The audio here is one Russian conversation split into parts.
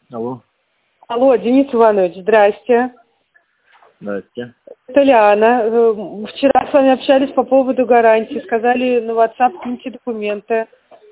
Алло. Алло, Денис Иванович, здрасте. Здрасте. Это Лиана. Вчера с вами общались по поводу гарантии. Сказали на WhatsApp киньте документы.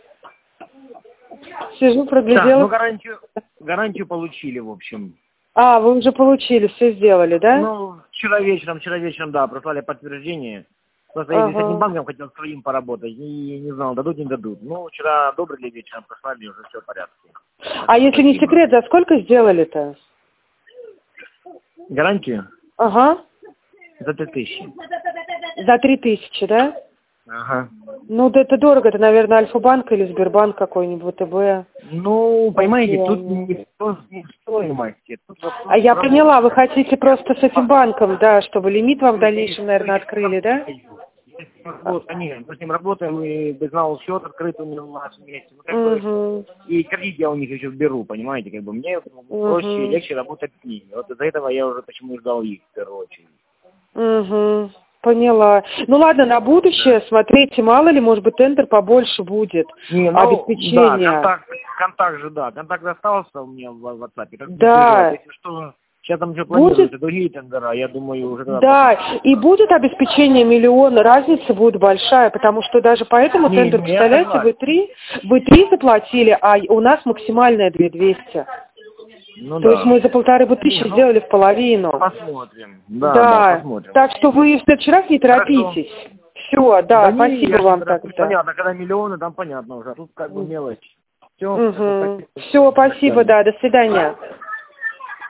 Сижу, проглядела. Да, ну гарантию получили, в общем. А, вы уже получили, все сделали, да? Ну, вчера вечером, да, прислали подтверждение. Просто я с этим банком хотел своим поработать и не знал, дадут, не дадут. Ну, вчера одобрили, вечером прислали, уже все в порядке. А если не секрет, за сколько сделали-то? Гарантию? Ага. За 3000. За 3000, да? Ага. Ну, да это дорого, это, наверное, Альфа-банк или Сбербанк какой-нибудь, ВТБ. Ну, понимаете, тут не стоимости. А я поняла, вы хотите просто с этим банком, да, чтобы лимит вам в дальнейшем, наверное, открыли, да? Вот, конечно, мы с ним работаем, и безнал счет открыт у него в нашем месте. Ну, как бы, и кредит я у них еще беру, понимаете, как бы мне проще, легче работать с ними. Вот из-за этого я уже почему ждал их в первую очередь. Поняла. Ну ладно, на будущее смотрите, мало ли, может быть, тендер побольше будет. Не, ну, обеспечение. Да, контакт же, да. Контакт остался у меня в WhatsApp. Да. Если что, сейчас там еще планируются другие тендера, я думаю, уже тогда... Да, и будет обеспечение миллиона, разница будет большая, потому что даже по этому тендеру, представляете, вы 3 заплатили, а у нас максимальная 2200. Ну, То есть мы за 1500 сделали в половину. Посмотрим. Да, посмотрим. Так что вы в следующий раз не торопитесь. Все, да, спасибо вам тогда. Понятно, когда миллионы, там понятно уже, а тут как бы мелочь. Все, Все, спасибо, да, до свидания.